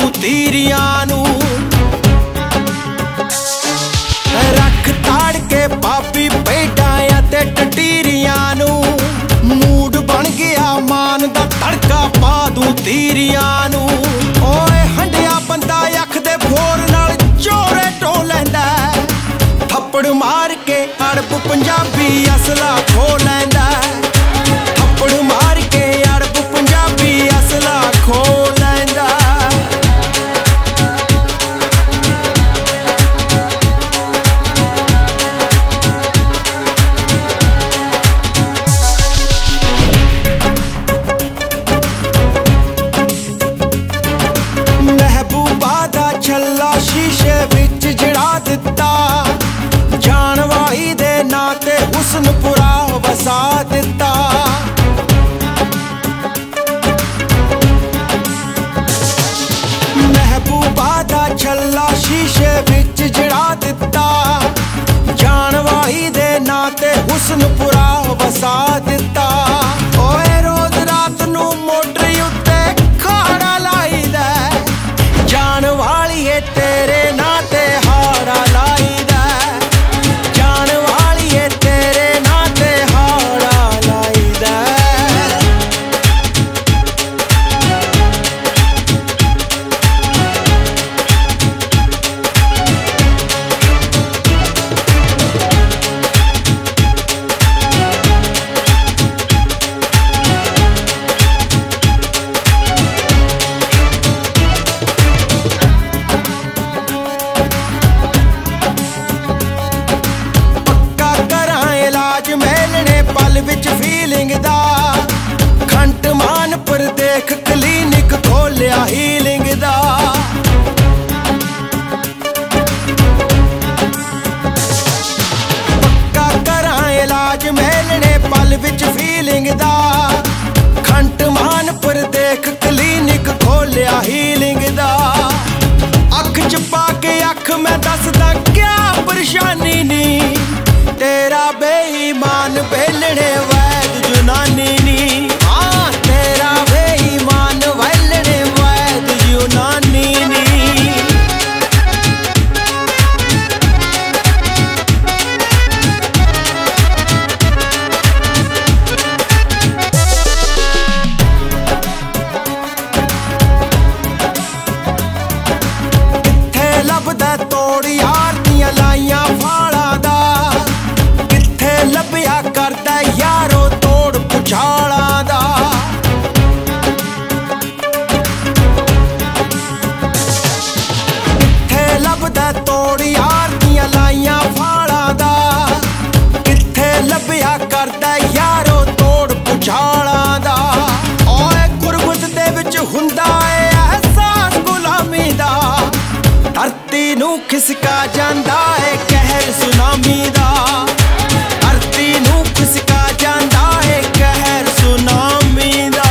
दूं तीरियां नू। रख ताड़ के पापी भेडां ते टटीरियां नू। मूड बन गया मान दा तड़का पा दूं तीरियां नू। ओए हंडिया बंदा अख दे फोर नाल चोरे टो लैंदा। थप्पड़ मार के अड़ब पंजाबी असला खो लैंदा। थप्पड़ मार के अड़ब पंजाबी असला खो लैंदा। महबूबा दा छल्ला शीशे विच जड़ा दिता। जान वाही दे नां ते हुस्नपुरा वसा दिता। महबूबा दा छल्ला शीशे विच जड़ा दिता। जान वाही दे नां ते हुस्नपुरा वसा दिता। ओए रोज रात नू मोटरी उत्ते खाड़ा लाईदा। जान वालिए तेरे नां ते हाड़ा लाईदा। जान वालिए तेरे नां ते हाड़ा लाईदा। पल विच फीलिंग दा खंट मान पर देख क्लीनिक खोलिया हीलिंग दा। पक्का करां इलाज मेलने पल विच फीलिंग दा। खंट मान पर देख क्लीनिक खोलिया हीलिंग दा। अख च पा के अख मैं दसदा क्या परेशानी नी। तेरा बेईमान बेलने वैद जुनानी नी। हाँ तेरा बेईमान बेलने वैद जुनानी नी। कित्थे लभदा तोड़ यार दियां लाइयां फाड़ा दा। लभया करदा यारो तोड़ पुछाड़ा दा। कित्थे लभदा तोड़ यार दियां लाइयां फाड़ा दा। कित्थे लभया करदा यारो तोड़ पुछाड़ा दा। ओए गुरबत दे विच हुंदा ए एहसास गुलामी दा। धरती नू खिसका जांदा ए कहर सुनामी दा। खिसका जांदा है कहर सुनामी दा।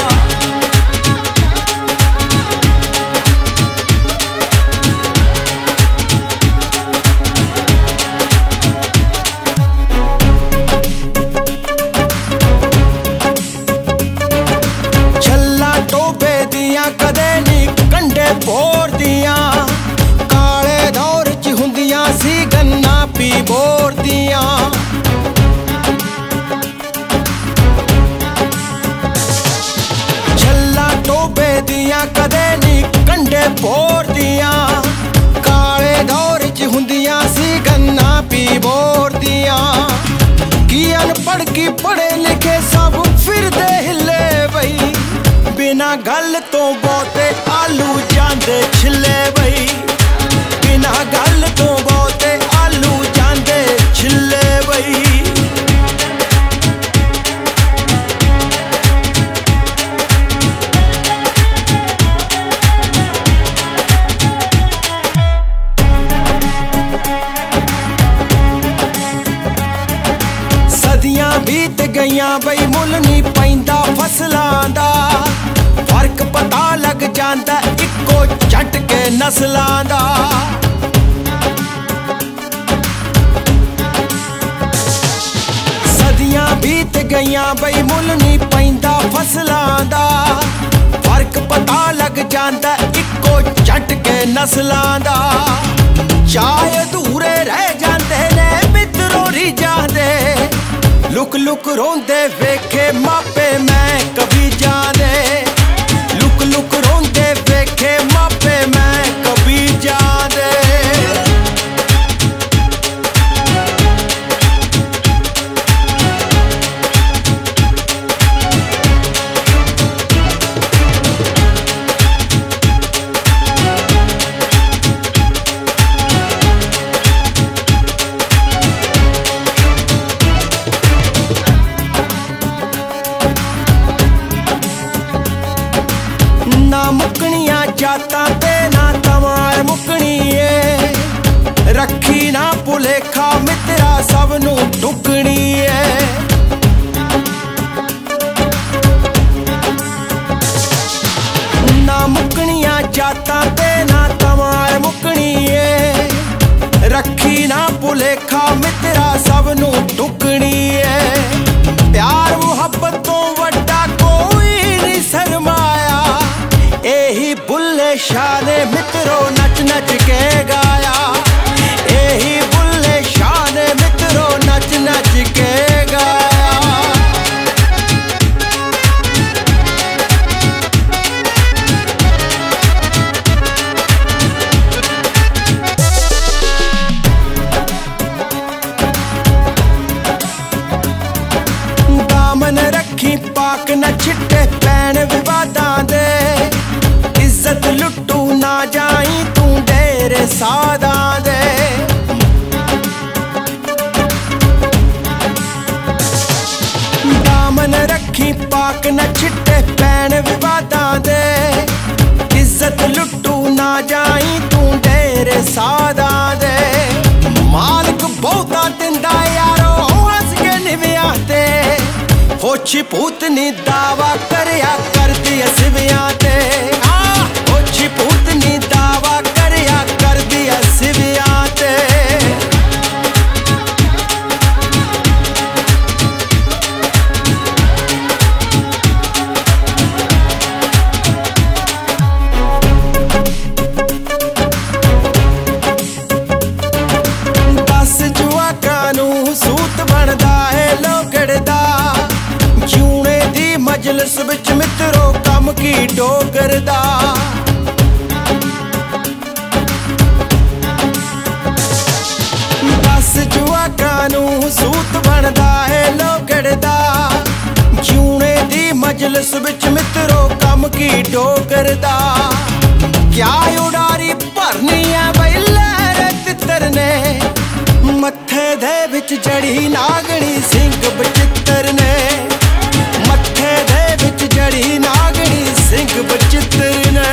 छल्ला टोबे दियां कदे नी कंडे बोर दियां। काले दौर च हुंदियां सी गन्ना पी बोर दियां। दियां कदे नी कंडे बोर दियां। काले दौर च हुंदियां सी गन्ना पी बोर दियां। की अनपढ़ की पढ़े लिखे सब फिरदे हिले बई। बिना गल तो बहुते आलू जांदे छिले बई। बिना गल तो बहुते आलू जांदे छिले बई। बीत गईयां बई मुल नहीं पैंदा फसलां दा। फर्क पता लग जांदा इक्को झटके नस्लां दा। सदियां बीत गईयां बई मुल नहीं पैंदा फसलां दा। फर्क पता लग जांदा इक्को झटके नस्लां दा। चाहे अधूरे रह जांदे ने मित्रों रीझां दे, लुक लुक रोंदे वेखे मापे मैं कभी जांदे। लुक लुक रोंदे वेखे मापे मैं कभी जांदे। ना मुकनियां जातां ते ना तमार मुकनी है, रखी ना भुलेखा मित्रा सब नूं टुकनी है। ना मुकनियां जातां ते ना तमार मुकनी है, रखी ना भुलेखा मित्रा सब नूं टुकनी है। प्यार मुहब्बत तो वड्डा कोई नहीं शर्माया, एही बुल्ले शाह ने मित्रों नच नच के गाया। एही बुल्ले शाह ने मित्रों नच नच के गाया। दामन रखी पाक न छिट्टे पैण विवादां दे, इज्जत लुट्टू ना जाई तू डेरे सादां दे। दामन रखी पाक न छिट्टे पैण विवादां दे, इज्जत लुट्टू ना जाई तू डेरे सादां दे। मालक बहुता दिंदा यारो हस के निव्यां ते, होछी पूतनी दावा करया करदी सिवियां ते। होछी पूतनी दावा करया करदी सिवियां ते। दस जुआकां नूं सूत बनदा है लोगड़दा, जूने दी मजलिस विच मित्रों कम की डोगरदा। दस जुआकां नूं सूत बनदा है लोगड़दा, जूने दी मजलिस विच मित्रों कम की डोगरदा। क्या उडारी भरनी है बई लहरे तितर ने, मत्थे दे विच जड़ी नागणी सिंह बचित्तर ने। मत्थे दे विच जड़ी नागणी सिंह बचित्तर ने।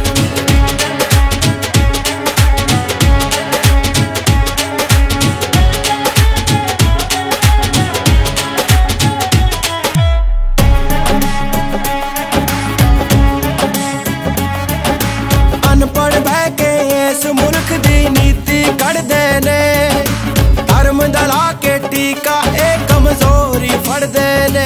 अनपढ़ बह के इस मुल्क दी नीति कढ़दे ने, धर्म दला के टीका एक कमजोरी फड़दे ने।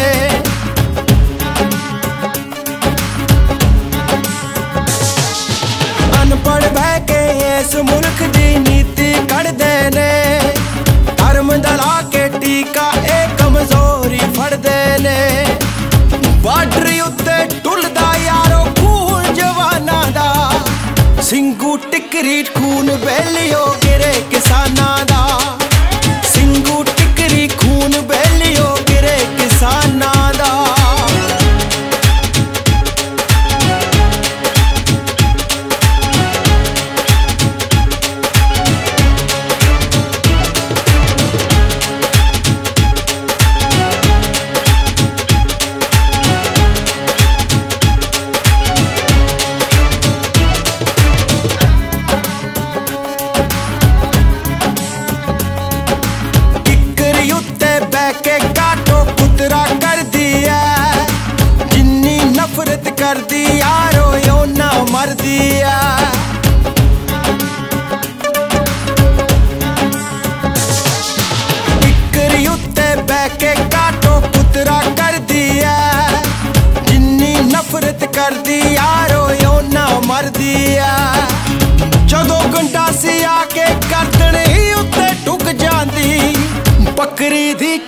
अनपढ़ बह के इस मुल्क दी नीति कढ़दे ने, धर्म दला के टीका एक कमजोरी फड़दे ने। बार्डर उत्ते टुलदा यारो खून जवानां दा, सिंगू टिकरी खून बेलियो गिरे किसानां दा। सिंगू टिकरी खून बेलियो गिरे किसानां दा।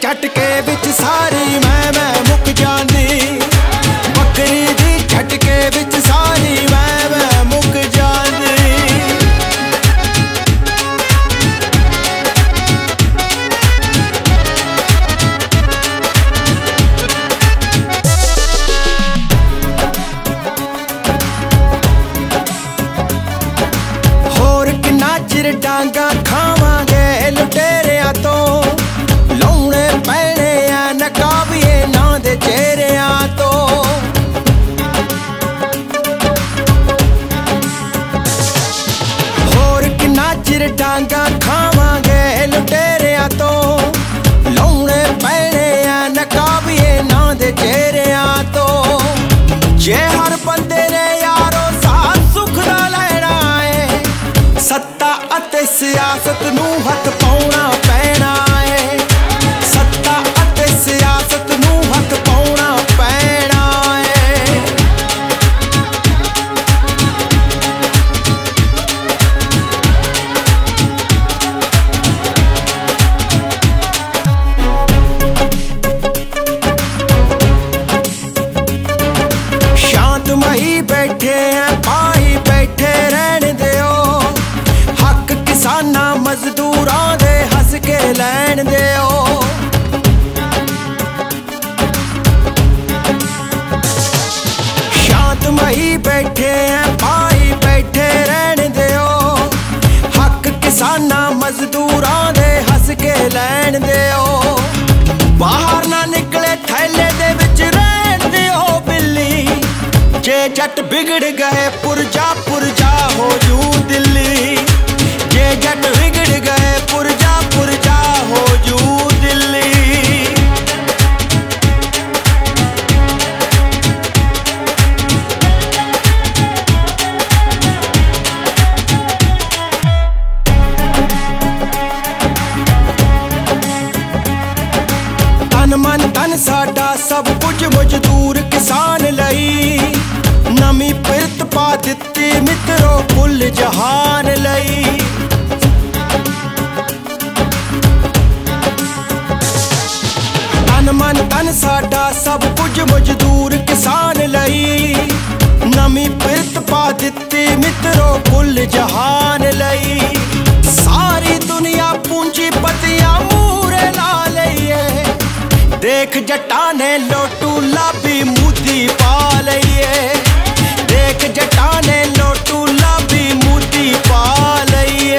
झटके विच सारी मैं मुक जांदी, बकरी दी झटके विच सारी मैं मुक जांदी। होर किन्ना चिर डांगा खावांगे लुटेरियां तो, लाउणे पैणे आ नकाबिए ना दे चेहरियां तो। होर किन्ना चिर डांगा खावांगे लुटेरियां तो, लाउणे पैणे आ नकाबिए ना दे चेहरियां तो। जे हर बंदे ने यारो साथ सुख दा लैना है, सत्ता अते सियासत नूं हथ पाउणा पैना है, सत्ता अते सियासत नूं हथ पाउणा पैना है। शांतमई बैठे हैं पाई बैठे रहन दिओ, हक किसानां मजदूरां दे हस के लैन दिओ। शांतमई बैठे हैं पाई बैठे रहन दिओ, हक किसानां मजदूरां दे हस के लैन दिओ। बाहर ना निकले थैले दे विच रहन दिओ बिल्ली, जे जट बिगड़ गए पुरजा पुरजा हो जू दिल्ली, जे जट बिगड़ गए पुरजा पुरजा हो जू दिल्ली। तन मन धन साडा सब कुछ मजदूर किसान लई, नमी पिरत पा दित्ती मित्रो कुल जहान लई। तन मन धन साडा सब कुछ मजदूर किसान लई, नमी पिरत पा दित्ती मित्रो कुल जहान लई। सारी दुनिया पूंजीपतियां मूरे ला लईए, देख जट्टा ने लोटू लाभी मोदी पा लईए, देख जट्टा ने लोटू लाभी मोदी पा लईए।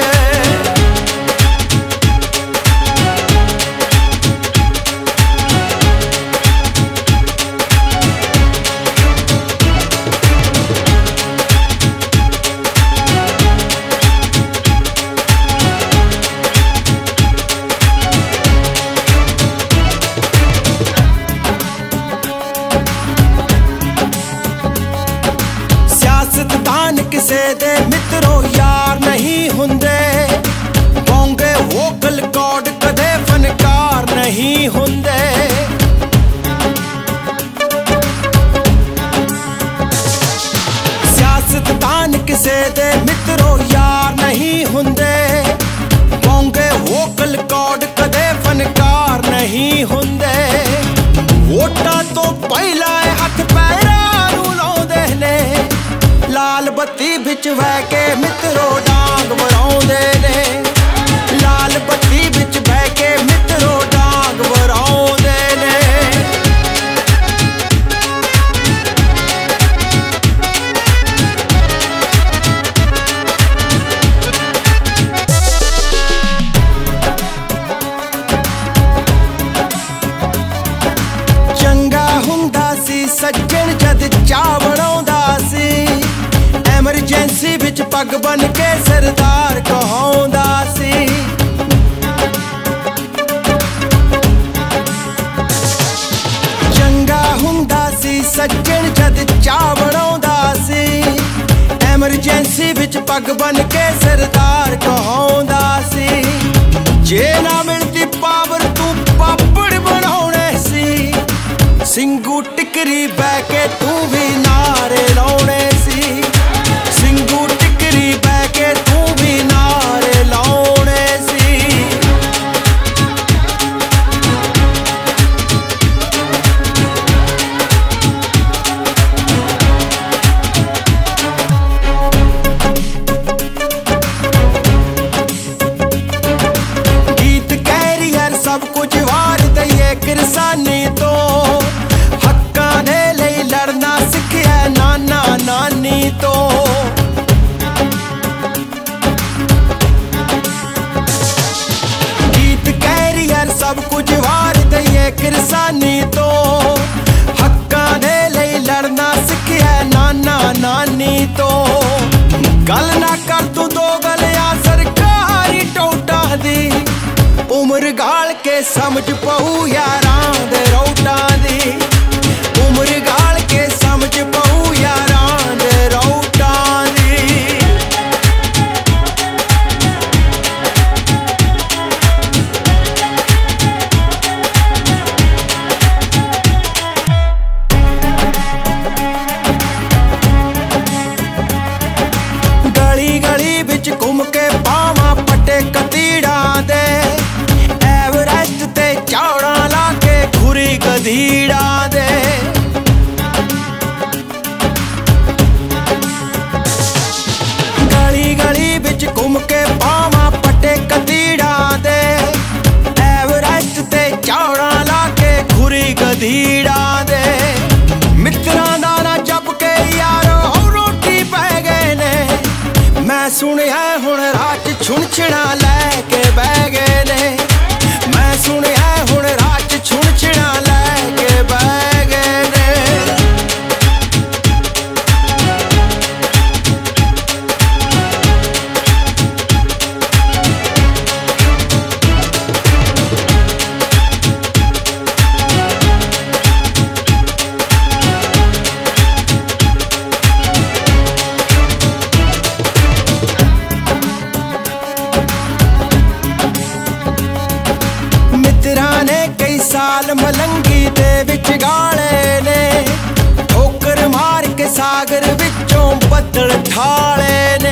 सियासतदान किसे दे मित्रो यार नहीं हुंदे, बोंगे वोकल कॉर्ड कदे फनकार नहीं हुंदे। सियासतदान किसे दे मित्रो यार नहीं हुंदे, बोंगे वोकल कॉर्ड कदे फनकार नहीं हुंदे। वोटां तो पहला हथ पैरां नूं लाउंदे ने, लाल बत्ती बिच बह के मित्रो डांग वराउंदे ने, लाल बत्ती बिच बह के मित्रो डांग वराउंदे ने। चंगा हुंदा सी सज्जन जद चाह बनाउंदा सी, एमरजेंसी विच पग बन के सरदार कहाउंदा सी। चंगा हुंदा सी सज्जन जद चाह बनाउंदा सी, एमरजेंसी विच पग बन के सरदार कहाउंदा सी। जे ना मिलती पावर तू पापड़ बनाउणे सी, सिंगू टिकरी बह के तू भी नारे लाउणे सी, सिंगू टिकरी बह के तू भी नारे लाउणे सी। तो गल ना कर तू दो गलियां सरकारी टोटा दी उम्र गाल के समझ पऊ यारां दे रोटा दी उम्र गाल के समझ पऊ यारां दे रोटा दी गली गली बिच घूम के पावां पट्टे कतीड़ा दे एवरेस्ट ते चौड़ा ला के खुरी गधीड़ा दे गली गली बिच घूम के पावां पट्टे कतीड़ा दे एवरेस्ट ते चौड़ा ला के खुरी गधीड़ा दे मित्रां दा ना जप के यारो रोटी पै गए ने मैं सुनिया हुण रात छुणछिणा लैके बह गए ने मैं सुनिया हुण रात छुणछिणा लैके बह गए ने मित्रां ने कई साल मलंगी दे विच गाले ने ठोकर मार के सागर विचों बदल ठाले ने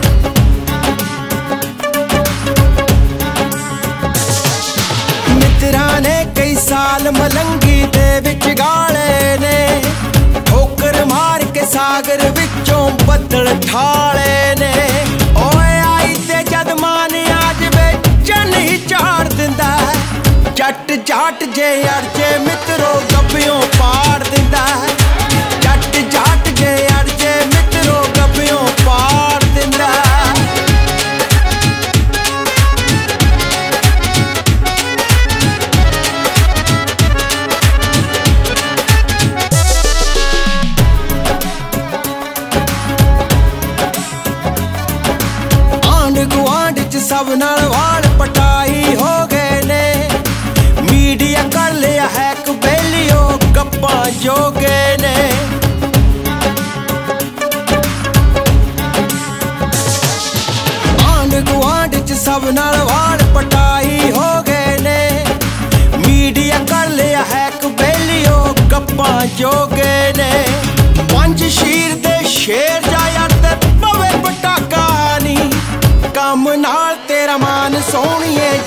मित्रां ने कई साल मलंगी दे विच गाले ने ठोकर मार के सागर विचों बदल ठाले ने ओए आई ते जद मान आज वे चन ही चाड़ दिंदा जट जाट जे अड़जे मित्रो गब्बियों पाड़ दिंदा जट जाट जे अड़जे मित्रो गब्बियों पाड़ दिंदा आंढ गुआंढ च सब नाल वाल पटाई हो गए ने मीडिया कर लिया है कबेलियो गप्पा जोगे ने आंढ गुआंढ च सब नाल वाल पटाई हो गए ने मीडिया कर लिया है कबेलियो गप्पा जोगे ने पंज शीर दे शेर जाया ते पवे पटाका नी कम नाल तेरा मान सोहणिए